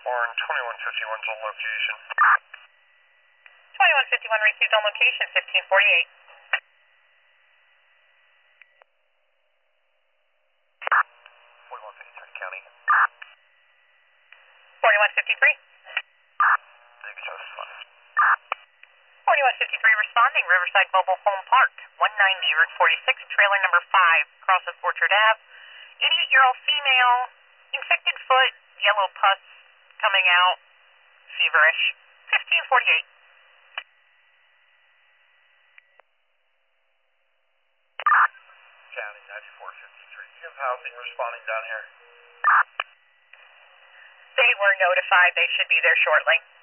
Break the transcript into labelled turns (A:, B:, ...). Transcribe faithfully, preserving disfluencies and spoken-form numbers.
A: Warren, twenty-one fifty-one's on location.
B: twenty-one fifty-one received on location, fifteen forty-eight.
A: forty-one fifty-three County.
B: forty-one fifty-three.
A: Negative.
B: forty-one fifty-three responding, Riverside Mobile Home Park, one ninety, Route forty-six, trailer number five, crosses Orchard Ave. eighty-eight-year-old female, infected foot, yellow pus coming out, feverish. fifteen forty-eight.
A: County, ninety-four fifty-three. Do you have housing responding down here?
B: They were notified. They should be there shortly.